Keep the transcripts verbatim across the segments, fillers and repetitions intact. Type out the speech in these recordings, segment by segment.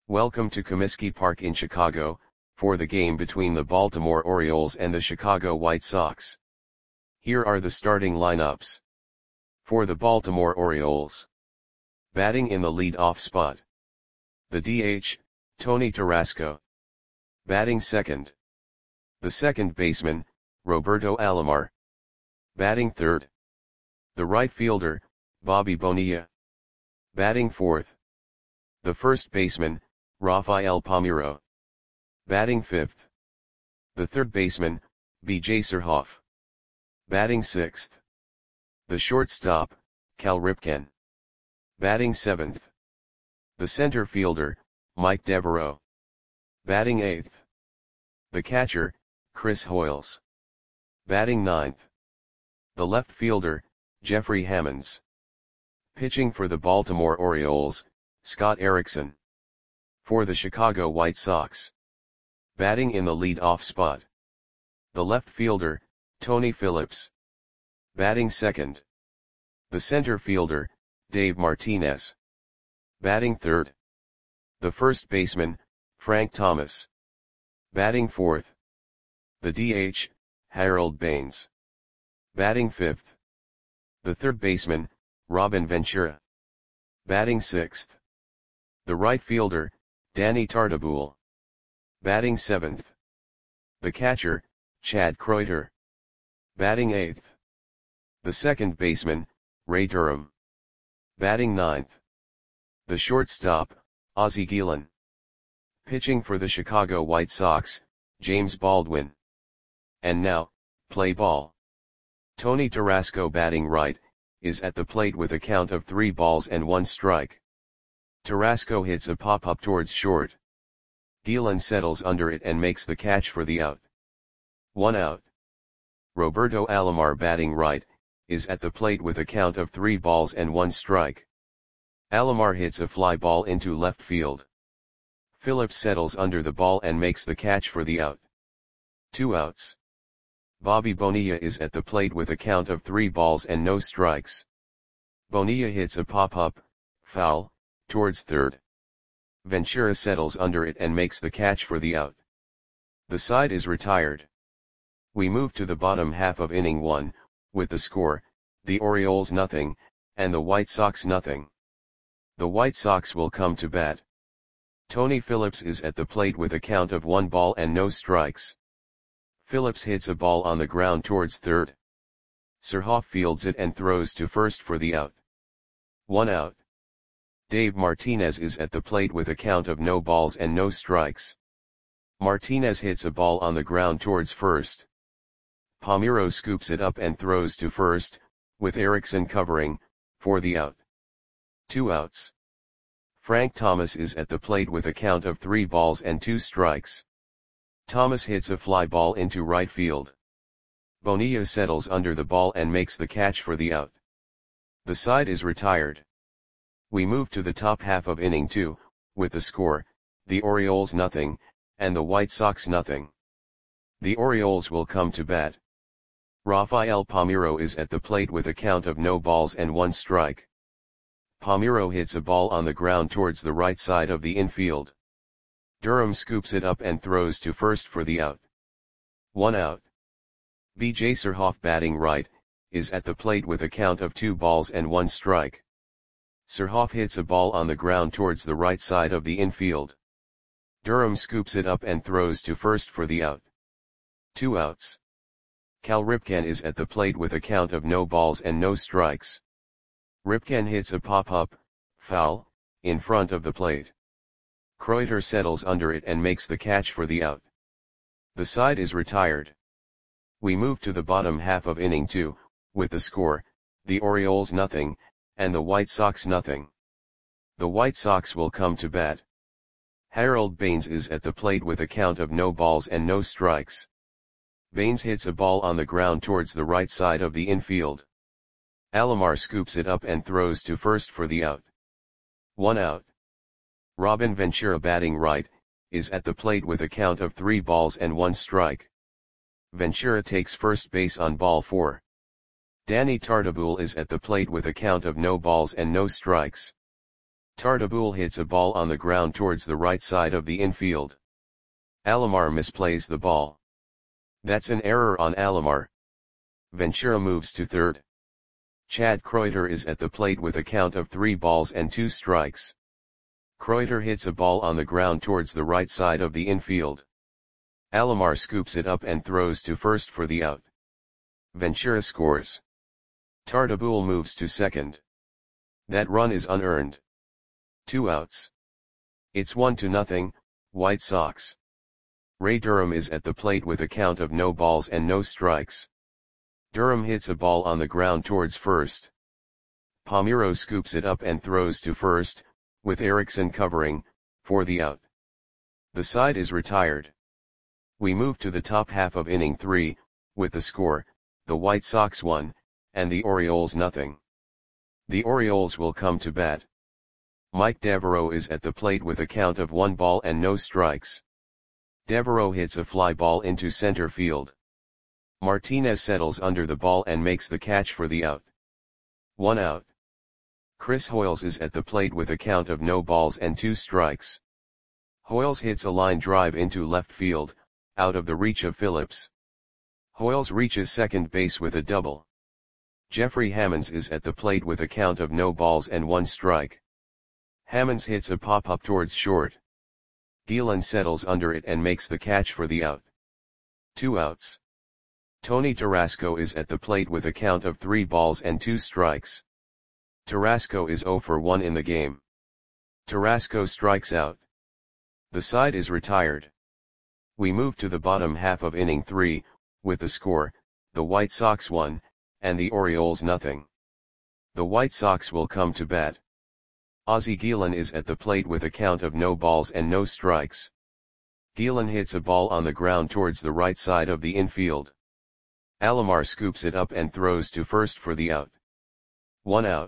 Welcome to Comiskey Park in Chicago, for the game between the Baltimore Orioles and the Chicago White Sox. Here are the starting lineups. For the Baltimore Orioles. Batting in the lead-off spot. The D H, Tony Tarasco. Batting second. The second baseman, Roberto Alomar. Batting third. The right fielder, Bobby Bonilla. Batting fourth. The first baseman, Rafael Palmeiro. Batting fifth. The third baseman, B J Surhoff. Batting sixth. The shortstop, Cal Ripken. Batting seventh. The center fielder, Mike Devereaux. Batting eighth. The catcher, Chris Hoiles. Batting ninth. The left fielder, Jeffrey Hammonds. Pitching for the Baltimore Orioles, Scott Erickson. For the Chicago White Sox. Batting in the lead-off spot. The left fielder, Tony Phillips. Batting second. The center fielder, Dave Martinez. Batting third. The first baseman, Frank Thomas. Batting fourth. The D H, Harold Baines. Batting fifth. The third baseman, Robin Ventura. Batting sixth. The right fielder, Danny Tartabull. Batting seventh. The catcher, Chad Kreuter. Batting eighth. The second baseman, Ray Durham. Batting ninth. The shortstop, Ozzie Guillen. Pitching for the Chicago White Sox, James Baldwin. And now, play ball. Tony Tarasco batting right, is at the plate with a count of three balls and one strike. Tarasco hits a pop-up towards short. Guillen settles under it and makes the catch for the out. One out. Roberto Alomar batting right, is at the plate with a count of three balls and one strike. Alomar hits a fly ball into left field. Phillips settles under the ball and makes the catch for the out. Two outs. Bobby Bonilla is at the plate with a count of three balls and no strikes. Bonilla hits a pop-up, foul, towards third. Ventura settles under it and makes the catch for the out. The side is retired. We move to the bottom half of inning one, with the score, the Orioles nothing, and the White Sox nothing. The White Sox will come to bat. Tony Phillips is at the plate with a count of one ball and no strikes. Phillips hits a ball on the ground towards third. Surhoff fields it and throws to first for the out. One out. Dave Martinez is at the plate with a count of no balls and no strikes. Martinez hits a ball on the ground towards first. Palmeiro scoops it up and throws to first, with Erickson covering, for the out. Two outs. Frank Thomas is at the plate with a count of three balls and two strikes. Thomas hits a fly ball into right field. Bonilla settles under the ball and makes the catch for the out. The side is retired. We move to the top half of inning two, with the score, the Orioles nothing, and the White Sox nothing. The Orioles will come to bat. Rafael Palmeiro is at the plate with a count of no balls and one strike. Palmeiro hits a ball on the ground towards the right side of the infield. Durham scoops it up and throws to first for the out. One out. B J Surhoff batting right, is at the plate with a count of two balls and one strike. Surhoff hits a ball on the ground towards the right side of the infield. Durham scoops it up and throws to first for the out. Two outs. Cal Ripken is at the plate with a count of no balls and no strikes. Ripken hits a pop-up, foul, in front of the plate. Kreuter settles under it and makes the catch for the out. The side is retired. We move to the bottom half of inning two, with the score, the Orioles nothing, and the White Sox nothing. The White Sox will come to bat. Harold Baines is at the plate with a count of no balls and no strikes. Baines hits a ball on the ground towards the right side of the infield. Alomar scoops it up and throws to first for the out. One out. Robin Ventura batting right, is at the plate with a count of three balls and one strike. Ventura takes first base on ball four. Danny Tartabull is at the plate with a count of no balls and no strikes. Tartaboul hits a ball on the ground towards the right side of the infield. Alomar misplays the ball. That's an error on Alomar. Ventura moves to third. Chad Kreuter is at the plate with a count of three balls and two strikes. Kreuter hits a ball on the ground towards the right side of the infield. Alomar scoops it up and throws to first for the out. Ventura scores. Tartaboul moves to second. That run is unearned. Two outs. It's one to nothing, White Sox. Ray Durham is at the plate with a count of no balls and no strikes. Durham hits a ball on the ground towards first. Palmeiro scoops it up and throws to first, with Erickson covering, for the out. The side is retired. We move to the top half of inning three, with the score, the White Sox one, and the Orioles nothing. The Orioles will come to bat. Mike Devereaux is at the plate with a count of one ball and no strikes. Devereaux hits a fly ball into center field. Martinez settles under the ball and makes the catch for the out. One out. Chris Hoiles is at the plate with a count of no balls and two strikes. Hoiles hits a line drive into left field, out of the reach of Phillips. Hoiles reaches second base with a double. Jeffrey Hammonds is at the plate with a count of no balls and one strike. Hammonds hits a pop-up towards short. Gielan settles under it and makes the catch for the out. Two outs. Tony Tarasco is at the plate with a count of three balls and two strikes. Tarasco is zero for one in the game. Tarasco strikes out. The side is retired. We move to the bottom half of inning three, with the score, the White Sox one, and the Orioles nothing. The White Sox will come to bat. Ozzie Gielan is at the plate with a count of no balls and no strikes. Gielan hits a ball on the ground towards the right side of the infield. Alomar scoops it up and throws to first for the out. One out.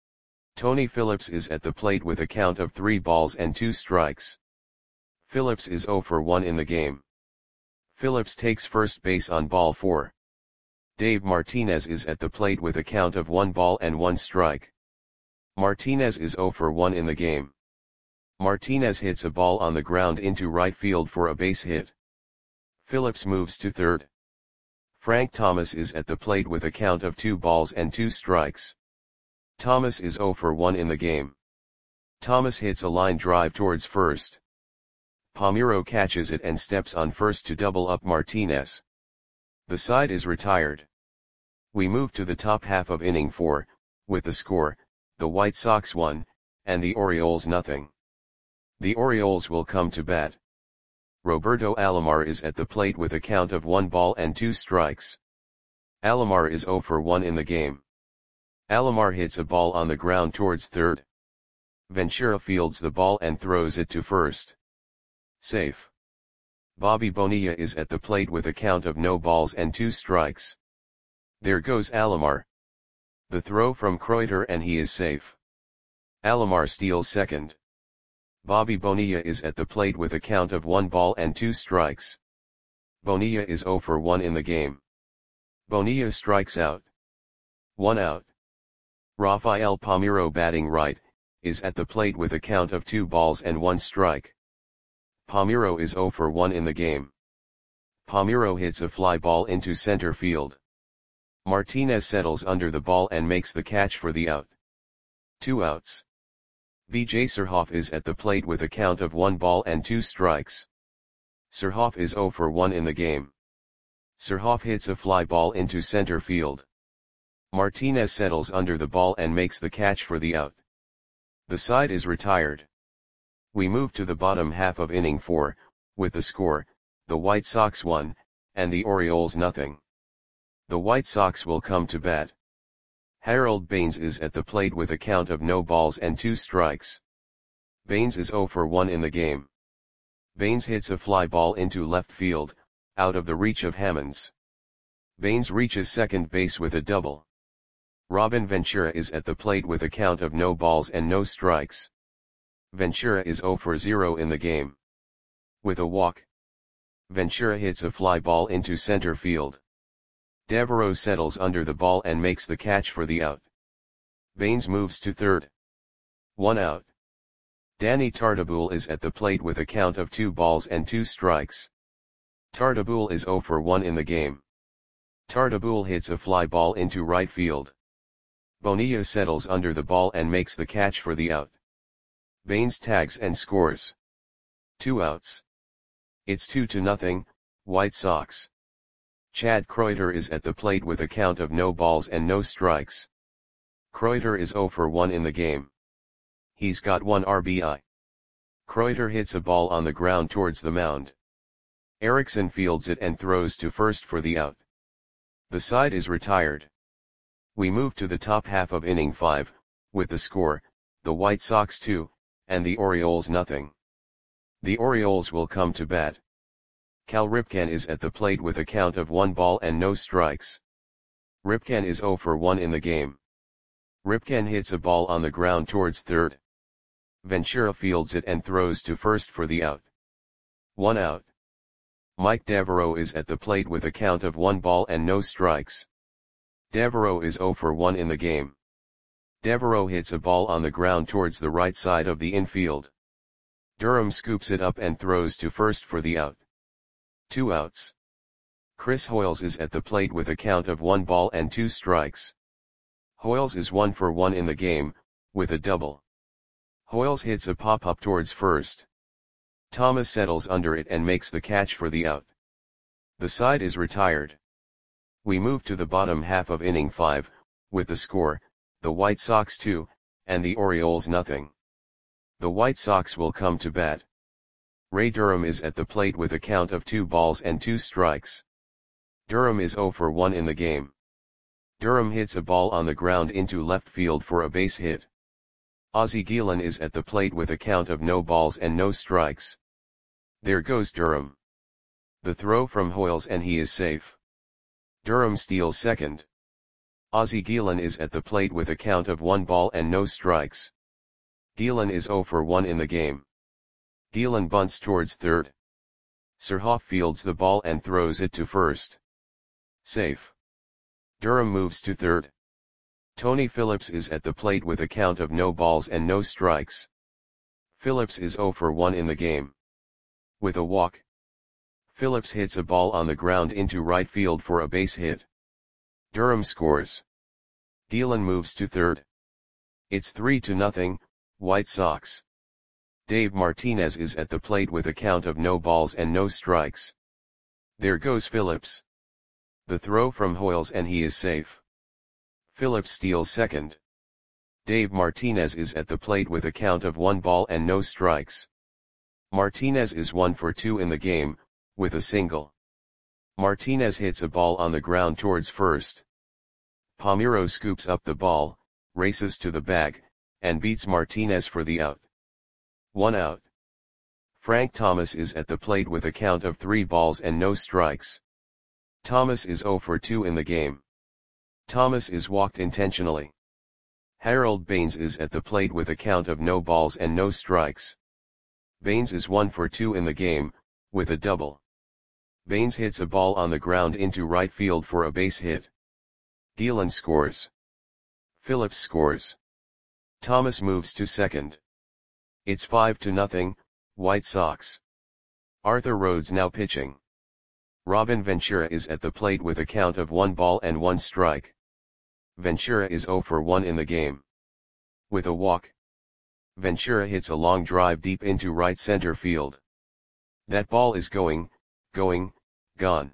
Tony Phillips is at the plate with a count of three balls and two strikes. Phillips is zero for one in the game. Phillips takes first base on ball four. Dave Martinez is at the plate with a count of one ball and one strike. Martinez is zero for one in the game. Martinez hits a ball on the ground into right field for a base hit. Phillips moves to third. Frank Thomas is at the plate with a count of two balls and two strikes. Thomas is zero for one in the game. Thomas hits a line drive towards first. Palmeiro catches it and steps on first to double up Martinez. The side is retired. We move to the top half of inning four, with the score, the White Sox one, and the Orioles nothing. The Orioles will come to bat. Roberto Alomar is at the plate with a count of one ball and two strikes. Alomar is zero for one in the game. Alomar hits a ball on the ground towards third. Ventura fields the ball and throws it to first. Safe. Bobby Bonilla is at the plate with a count of no balls and two strikes. There goes Alomar. The throw from Kreuter and he is safe. Alomar steals second. Bobby Bonilla is at the plate with a count of one ball and two strikes. Bonilla is zero for one in the game. Bonilla strikes out. One out. Rafael Palmeiro, batting right, is at the plate with a count of two balls and one strike. Palmeiro is zero for one in the game. Palmeiro hits a fly ball into center field. Martinez settles under the ball and makes the catch for the out. Two outs. B J Surhoff is at the plate with a count of one ball and two strikes. Surhoff is zero for one in the game. Surhoff hits a fly ball into center field. Martinez settles under the ball and makes the catch for the out. The side is retired. We move to the bottom half of inning four, with the score, the White Sox one, and the Orioles nothing. The White Sox will come to bat. Harold Baines is at the plate with a count of no balls and two strikes. Baines is zero for one in the game. Baines hits a fly ball into left field, out of the reach of Hammonds. Baines reaches second base with a double. Robin Ventura is at the plate with a count of no balls and no strikes. Ventura is zero for zero in the game. With a walk, Ventura hits a fly ball into center field. Devereaux settles under the ball and makes the catch for the out. Baines moves to third. One out. Danny Tartabull is at the plate with a count of two balls and two strikes. Tartabull is zero for one in the game. Tartabull hits a fly ball into right field. Bonilla settles under the ball and makes the catch for the out. Baines tags and scores. Two outs. It's two to nothing, White Sox. Chad Kreuter is at the plate with a count of no balls and no strikes. Kreuter is zero for one in the game. He's got one R B I. Kreuter hits a ball on the ground towards the mound. Erickson fields it and throws to first for the out. The side is retired. We move to the top half of inning five, with the score, the White Sox two, and the Orioles nothing. The Orioles will come to bat. Cal Ripken is at the plate with a count of one ball and no strikes. Ripken is zero for one in the game. Ripken hits a ball on the ground towards third. Ventura fields it and throws to first for the out. One out. Mike Devereaux is at the plate with a count of one ball and no strikes. Devereaux is zero for one in the game. Devereaux hits a ball on the ground towards the right side of the infield. Durham scoops it up and throws to first for the out. Two outs. Chris Hoiles is at the plate with a count of one ball and two strikes. Hoiles is one for one in the game, with a double. Hoiles hits a pop-up towards first. Thomas settles under it and makes the catch for the out. The side is retired. We move to the bottom half of inning five, with the score, the White Sox two, and the Orioles nothing. The White Sox will come to bat. Ray Durham is at the plate with a count of two balls and two strikes. Durham is zero for one in the game. Durham hits a ball on the ground into left field for a base hit. Ozzie Guillen is at the plate with a count of no balls and no strikes. There goes Durham. The throw from Hoiles and he is safe. Durham steals second. Ozzie Guillen is at the plate with a count of one ball and no strikes. Guillen is zero for one in the game. Guillen bunts towards third. Surhoff fields the ball and throws it to first. Safe. Durham moves to third. Tony Phillips is at the plate with a count of no balls and no strikes. Phillips is zero for one in the game. With a walk. Phillips hits a ball on the ground into right field for a base hit. Durham scores. Guillen moves to third. It's three to nothing, White Sox. Dave Martinez is at the plate with a count of no balls and no strikes. There goes Phillips. The throw from Hoiles and he is safe. Phillips steals second. Dave Martinez is at the plate with a count of one ball and no strikes. Martinez is one for two in the game, with a single. Martinez hits a ball on the ground towards first. Palmeiro scoops up the ball, races to the bag, and beats Martinez for the out. One out. Frank Thomas is at the plate with a count of three balls and no strikes. Thomas is zero for two in the game. Thomas is walked intentionally. Harold Baines is at the plate with a count of no balls and no strikes. Baines is one for two in the game, with a double. Baines hits a ball on the ground into right field for a base hit. Guillen scores. Phillips scores. Thomas moves to second. It's five to nothing, White Sox. Arthur Rhodes now pitching. Robin Ventura is at the plate with a count of one ball and one strike. Ventura is zero for one in the game. With a walk. Ventura hits a long drive deep into right center field. That ball is going, going, gone.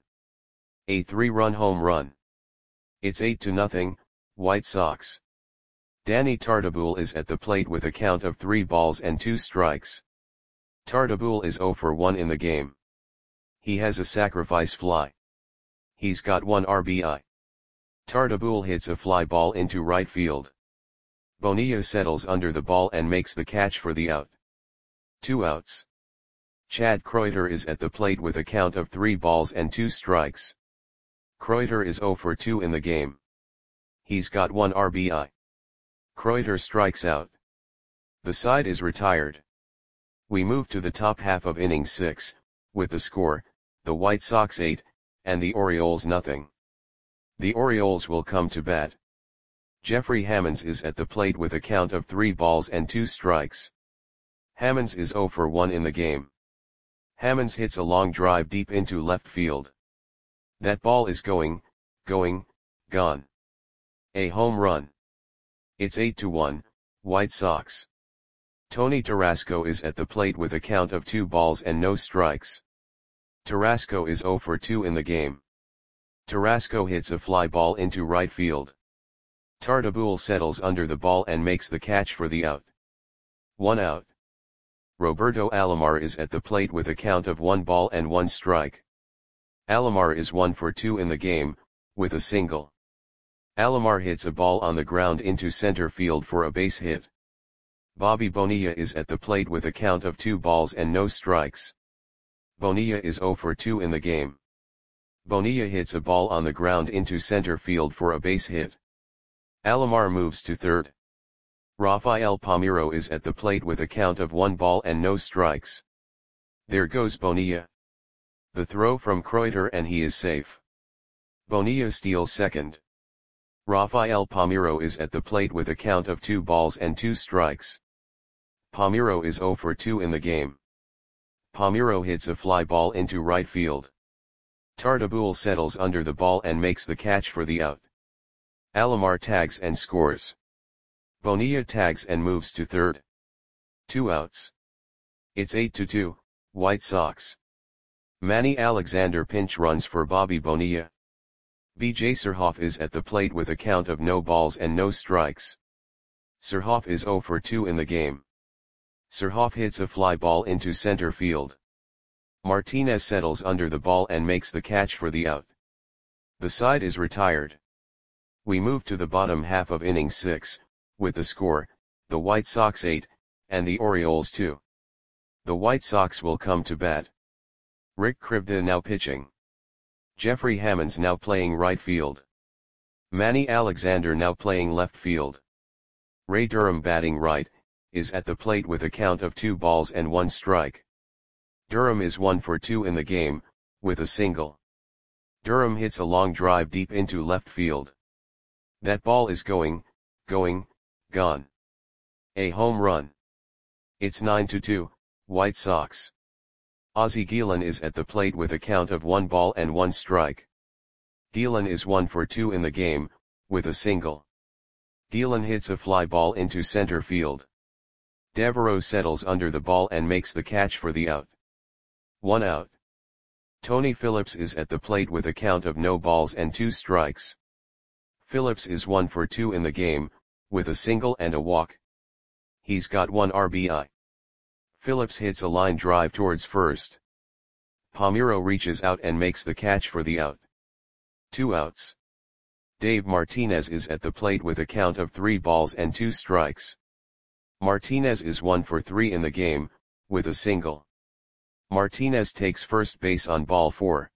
A three-run home run. It's eight to nothing, White Sox. Danny Tartabull is at the plate with a count of three balls and two strikes. Tartabull is zero for one in the game. He has a sacrifice fly. He's got one R B I. Tartabull hits a fly ball into right field. Bonilla settles under the ball and makes the catch for the out. Two outs. Chad Kreuter is at the plate with a count of three balls and two strikes. Kreuter is zero for two in the game. He's got one R B I. Kreuter strikes out. The side is retired. We move to the top half of inning six, with the score, the White Sox eight, and the Orioles nothing. The Orioles will come to bat. Jeffrey Hammonds is at the plate with a count of three balls and two strikes. Hammonds is zero for one in the game. Hammonds hits a long drive deep into left field. That ball is going, going, gone. A home run. It's eight to one, White Sox. Tony Tarasco is at the plate with a count of two balls and no strikes. Tarasco is zero for two in the game. Tarasco hits a fly ball into right field. Tartabull settles under the ball and makes the catch for the out. One out. Roberto Alomar is at the plate with a count of one ball and one strike. Alomar is one for two in the game, with a single. Alomar hits a ball on the ground into center field for a base hit. Bobby Bonilla is at the plate with a count of two balls and no strikes. Bonilla is zero for two in the game. Bonilla hits a ball on the ground into center field for a base hit. Alomar moves to third. Rafael Palmeiro is at the plate with a count of one ball and no strikes. There goes Bonilla. The throw from Kreuter and he is safe. Bonilla steals second. Rafael Palmeiro is at the plate with a count of two balls and two strikes. Palmeiro is zero for two in the game. Palmeiro hits a fly ball into right field. Tartabull settles under the ball and makes the catch for the out. Alomar tags and scores. Bonilla tags and moves to third. Two outs. It's eight to two, White Sox. Manny Alexander pinch runs for Bobby Bonilla. B J Surhoff is at the plate with a count of no balls and no strikes. Surhoff is zero for two in the game. Surhoff hits a fly ball into center field. Martinez settles under the ball and makes the catch for the out. The side is retired. We move to the bottom half of inning six, with the score, the White Sox eight, and the Orioles two. The White Sox will come to bat. Rick Krivda now pitching. Jeffrey Hammonds now playing right field. Manny Alexander now playing left field. Ray Durham batting right, is at the plate with a count of two balls and one strike. Durham is one for two in the game, with a single. Durham hits a long drive deep into left field. That ball is going, going, gone. A home run. It's nine to two, White Sox. Ozzie Guillen is at the plate with a count of one ball and one strike. Guillen is one for two in the game, with a single. Guillen hits a fly ball into center field. Devereaux settles under the ball and makes the catch for the out. One out. Tony Phillips is at the plate with a count of no balls and two strikes. Phillips is one for two in the game, with a single and a walk. He's got one R B I. Phillips hits a line drive towards first. Palmeiro reaches out and makes the catch for the out. Two outs. Dave Martinez is at the plate with a count of three balls and two strikes. Martinez is one for three in the game, with a single. Martinez takes first base on ball four.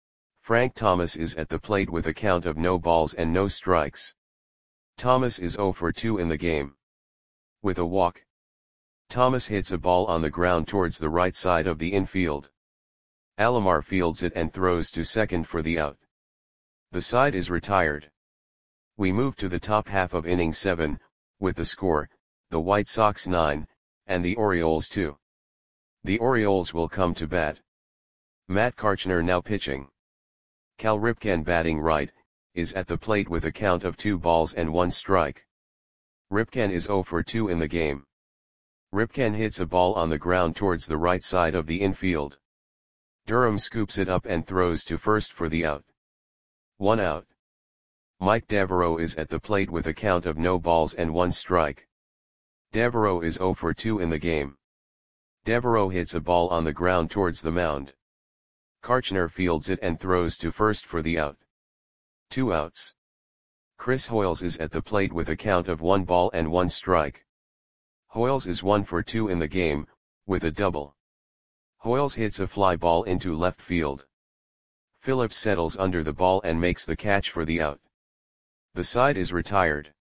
Frank Thomas is at the plate with a count of no balls and no strikes. Thomas is zero for two in the game. With a walk. Thomas hits a ball on the ground towards the right side of the infield. Alomar fields it and throws to second for the out. The side is retired. We move to the top half of inning seven, with the score, the White Sox nine, and the Orioles two. The Orioles will come to bat. Matt Karchner now pitching. Cal Ripken batting right, is at the plate with a count of two balls and one strike. Ripken is zero for two in the game. Ripken hits a ball on the ground towards the right side of the infield. Durham scoops it up and throws to first for the out. One out. Mike Devereaux is at the plate with a count of no balls and one strike. Devereaux is zero for two in the game. Devereaux hits a ball on the ground towards the mound. Karchner fields it and throws to first for the out. Two outs. Chris Hoiles is at the plate with a count of one ball and one strike. Hoiles is one for two in the game, with a double. Hoiles hits a fly ball into left field. Phillips settles under the ball and makes the catch for the out. The side is retired.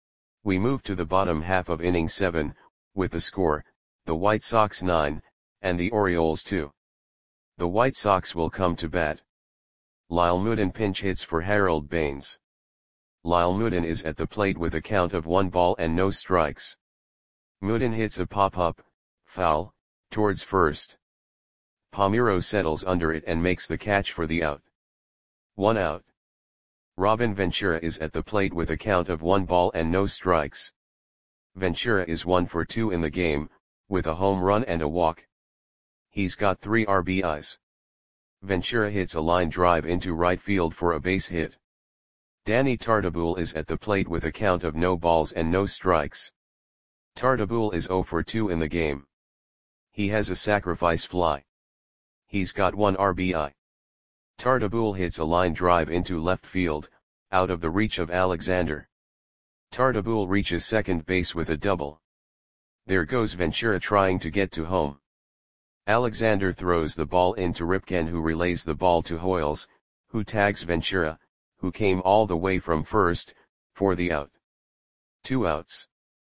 We move to the bottom half of inning seven, with the score, the White Sox nine, and the Orioles two. The White Sox will come to bat. Lyle Moodin pinch hits for Harold Baines. Lyle Moodin is at the plate with a count of one ball and no strikes. Moodin hits a pop-up, Foul, towards first. Palmeiro settles under it and makes the catch for the out. One out. Robin Ventura is at the plate with a count of one ball and no strikes. Ventura is one for two in the game, with a home run and a walk. He's got three R B Is. Ventura hits a line drive into right field for a base hit. Danny Tartabull is at the plate with a count of no balls and no strikes. Tartabull is zero for two in the game. He has a sacrifice fly. He's got one R B I. Tartabull hits a line drive into left field, out of the reach of Alexander. Tartabull reaches second base with a double. There goes Ventura trying to get to home. Alexander throws the ball into Ripken, who relays the ball to Hoyles, who tags Ventura, who came all the way from first, for the out. Two outs.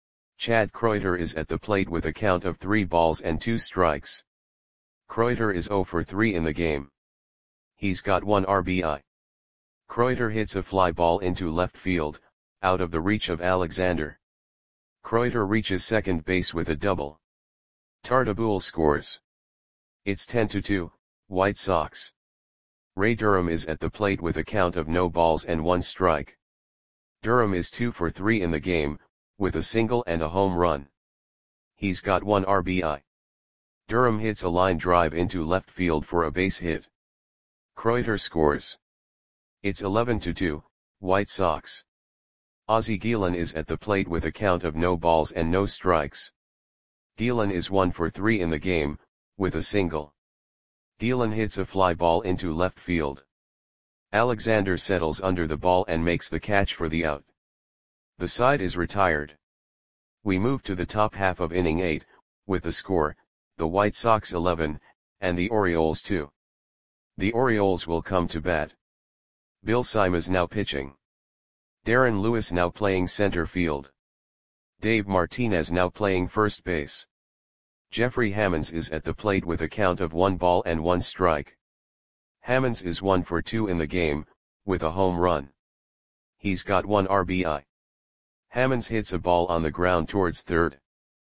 Chad Kreuter is at the plate with a count of three balls and two strikes. Kreuter is zero for three in the game. He's got one R B I. Kreuter hits a fly ball into left field, out of the reach of Alexander. Kreuter reaches second base with a double. Tartabull scores. It's ten to two, White Sox. Ray Durham is at the plate with a count of no balls and one strike. Durham is two for three in the game, with a single and a home run. He's got one R B I. Durham hits a line drive into left field for a base hit. Kreuter scores. It's eleven to two, White Sox. Ozzie Guillen is at the plate with a count of no balls and no strikes. Guillen is one for three in the game, with a single. Guillen hits a fly ball into left field. Alexander settles under the ball and makes the catch for the out. The side is retired. We move to the top half of inning eight, with the score, the White Sox eleven, and the Orioles two. The Orioles will come to bat. Bill Simas now pitching. Darren Lewis now playing center field. Dave Martinez now playing first base. Jeffrey Hammonds is at the plate with a count of one ball and one strike. Hammonds is one for two in the game, with a home run. He's got one R B I. Hammonds hits a ball on the ground towards third.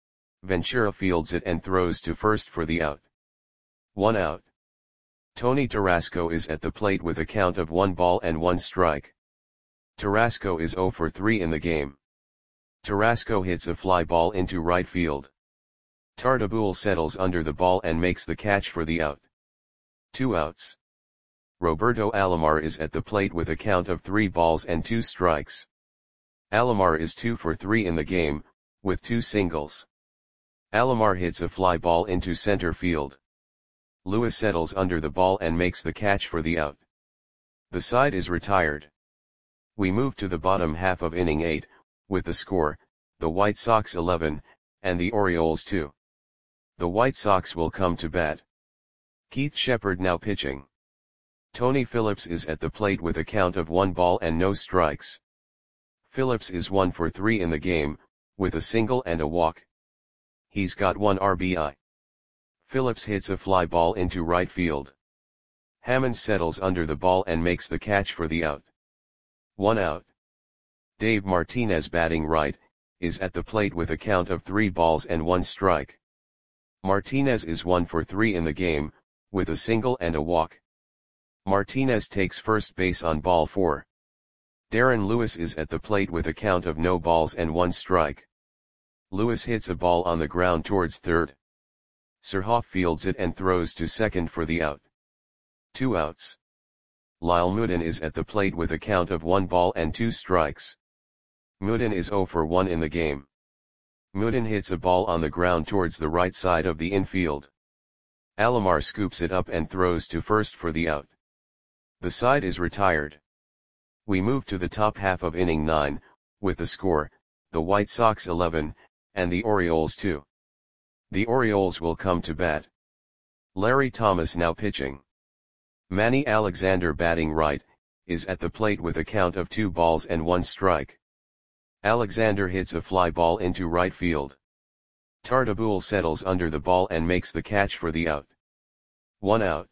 Ventura fields it and throws to first for the out. One out. Tony Tarasco is at the plate with a count of one ball and one strike. Tarasco is zero for three in the game. Tarasco hits a fly ball into right field. Tartabull settles under the ball and makes the catch for the out. Two outs. Roberto Alomar is at the plate with a count of three balls and two strikes. Alomar is two for three in the game, with two singles. Alomar hits a fly ball into center field. Lewis settles under the ball and makes the catch for the out. The side is retired. We move to the bottom half of inning eight, with the score, the White Sox eleven, and the Orioles two. The White Sox will come to bat. Keith Shepard now pitching. Tony Phillips is at the plate with a count of one ball and no strikes. Phillips is one for three in the game, with a single and a walk. He's got one R B I. Phillips hits a fly ball into right field. Hammond settles under the ball and makes the catch for the out. One out. Dave Martinez batting right, is at the plate with a count of three balls and one strike. Martinez is one for three in the game, with a single and a walk. Martinez takes first base on ball four. Darren Lewis is at the plate with a count of no balls and one strike. Lewis hits a ball on the ground towards third. Surhoff fields it and throws to second for the out. Two outs. Lyle Mooden is at the plate with a count of one ball and two strikes. Mooden is zero for one in the game. Mooden hits a ball on the ground towards the right side of the infield. Alomar scoops it up and throws to first for the out. The side is retired. We move to the top half of inning nine, with the score, the White Sox eleven, and the Orioles two. The Orioles will come to bat. Larry Thomas now pitching. Manny Alexander batting right, is at the plate with a count of two balls and one strike. Alexander hits a fly ball into right field. Tartabull settles under the ball and makes the catch for the out. One out.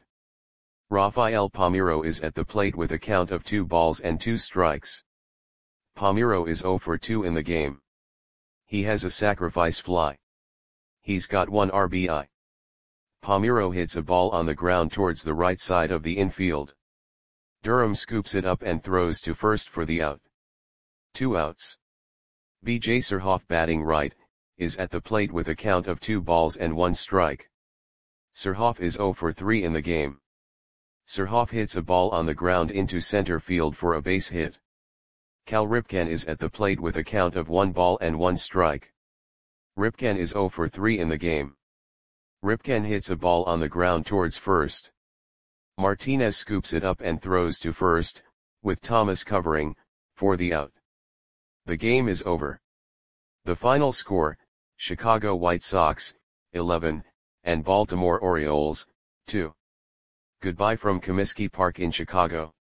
Rafael Palmeiro is at the plate with a count of two balls and two strikes. Palmeiro is zero for two in the game. He has a sacrifice fly. He's got one R B I. Palmeiro hits a ball on the ground towards the right side of the infield. Durham scoops it up and throws to first for the out. Two outs. B J Surhoff, batting right, is at the plate with a count of two balls and one strike. Surhoff is zero for three in the game. Surhoff hits a ball on the ground into center field for a base hit. Cal Ripken is at the plate with a count of one ball and one strike. Ripken is zero for three in the game. Ripken hits a ball on the ground towards first. Martinez scoops it up and throws to first, with Thomas covering, for the out. The game is over. The final score, Chicago White Sox, eleven, and Baltimore Orioles, two. Goodbye from Comiskey Park in Chicago.